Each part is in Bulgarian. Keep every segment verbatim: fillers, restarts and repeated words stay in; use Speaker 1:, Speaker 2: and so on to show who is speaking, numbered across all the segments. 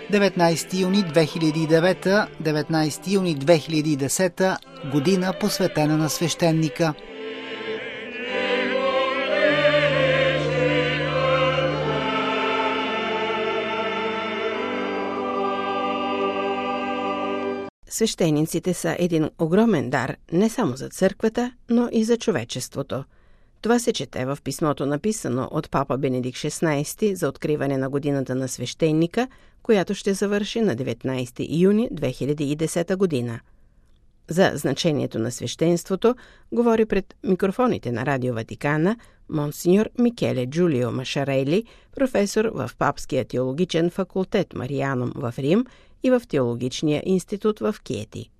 Speaker 1: деветнайсети юни две хиляди и девета – деветнайсети юни две хиляди и десета, година посветена на свещеника.
Speaker 2: Свещениците са един огромен дар не само за църквата, но и за човечеството. Това се чете в писмото, написано от папа Бенедикт шестнайсети за откриване на годината на свещеника, която ще завърши на деветнайсети юни две хиляди и десета година. За значението на свещенството говори пред микрофоните на Радио Ватикана монсеньор Микеле Джулио Машарели, професор в Папския теологичен факултет Марианум в Рим и в Теологичния институт в Киети.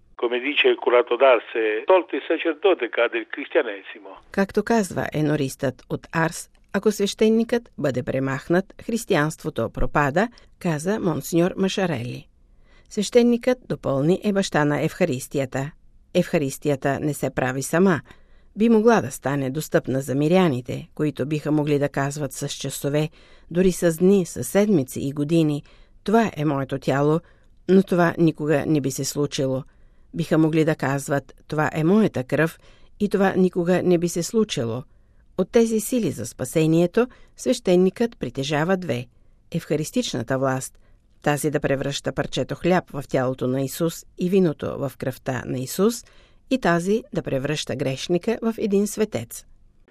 Speaker 2: Както казва енористът от Арс, ако свещеникът бъде премахнат, християнството пропада, каза монсеньор Машарели. Свещеникът допълни е баща на Евхаристията. Евхаристията не се прави сама. Би могла да стане достъпна за миряните, които биха могли да казват с часове, дори с дни, с седмици и години: това е моето тяло, но това никога не би се случило. Биха могли да казват: това е моята кръв, и това никога не би се случило. От тези сили за спасението свещеникът притежава две: евхаристичната власт, тази да превръща парчето хляб в тялото на Исус и виното в кръвта на Исус, и тази да превръща грешника в един светец.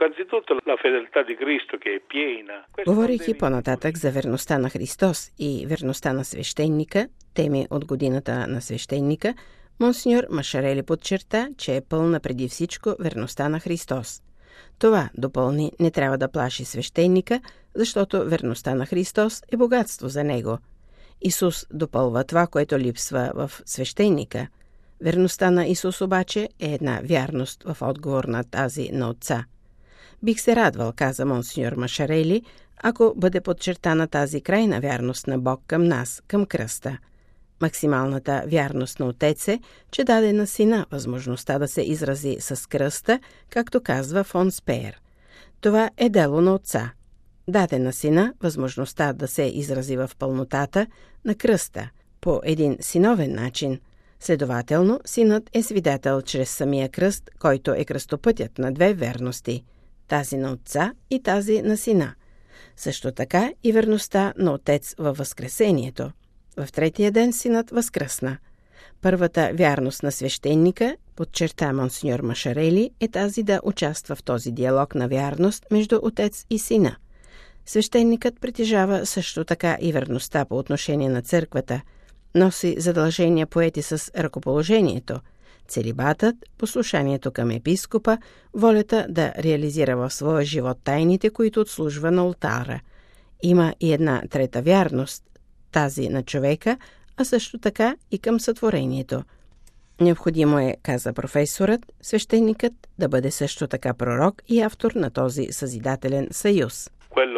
Speaker 2: Говорейки по-нататък за верността на Христос и верността на свещеника, теми от годината на свещеника, монсеньор Машарели подчерта, че е пълна преди всичко верността на Христос. Това, допълни, не трябва да плаши свещеника, защото верността на Христос е богатство за него. Исус допълва това, което липсва в свещеника. Верността на Исус обаче е една вярност в отговор на тази на Отца. Бих се радвал, каза монсеньор Машарели, ако бъде подчертана тази крайна вярност на Бог към нас, към кръста. Максималната вярност на Отец е, че даде на Сина възможността да се изрази с кръста, както казва фон Спеер. Това е дело на Отца. Даде на Сина възможността да се изрази в пълнотата на кръста, по един синовен начин. Следователно, Синът е свидетел чрез самия кръст, който е кръстопътят на две верности – тази на Отца и тази на Сина. Също така и верността на Отец във възкресението. В третия ден Синът възкръсна. Първата вярност на свещеника, подчерта монсеньор Машарели, е тази да участва в този диалог на вярност между Отец и Сина. Свещеникът притежава също така и верността по отношение на църквата, носи задължения поети с ръкоположението, целибатът, послушанието към епископа, волята да реализира в своя живот тайните, които отслужва на олтара. Има и една трета вярност, тази на човека, а също така и към сътворението. Необходимо е, каза професорът, свещеникът да бъде също така пророк и автор на този съзидателен съюз.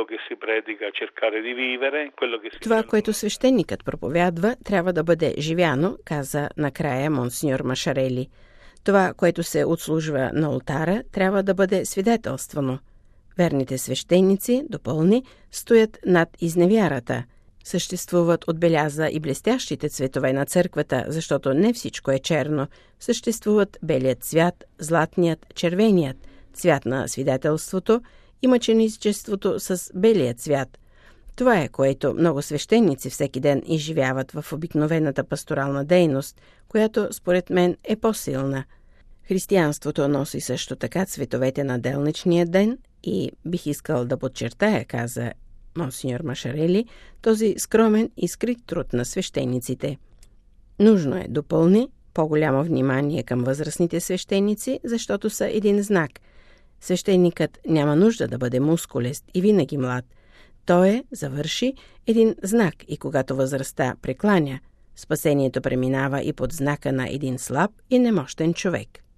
Speaker 2: Това, което свещеникът проповядва, трябва да бъде живяно, каза накрая монсеньор Машарели. Това, което се отслужва на олтара, трябва да бъде свидетелствано. Верните свещеници, допълни, стоят над изневярата. Съществуват, отбеляза, и блестящите цветове на църквата, защото не всичко е черно. Съществуват белият цвят, златният, червеният, цвят на свидетелството и мъченичеството с белия цвят. Това е, което много свещеници всеки ден изживяват в обикновената пасторална дейност, която според мен е по-силна. Християнството носи също така цветовете на делничния ден и бих искал да подчертая, каза монсеньор Машарели, този скромен и скрит труд на свещениците. Нужно е, допълни, по-голямо внимание към възрастните свещеници, защото са един знак. Свещеникът няма нужда да бъде мускулест и винаги млад. Той е, завърши, един знак и когато възрастта прекланя, спасението преминава и под знака на един слаб и немощен човек.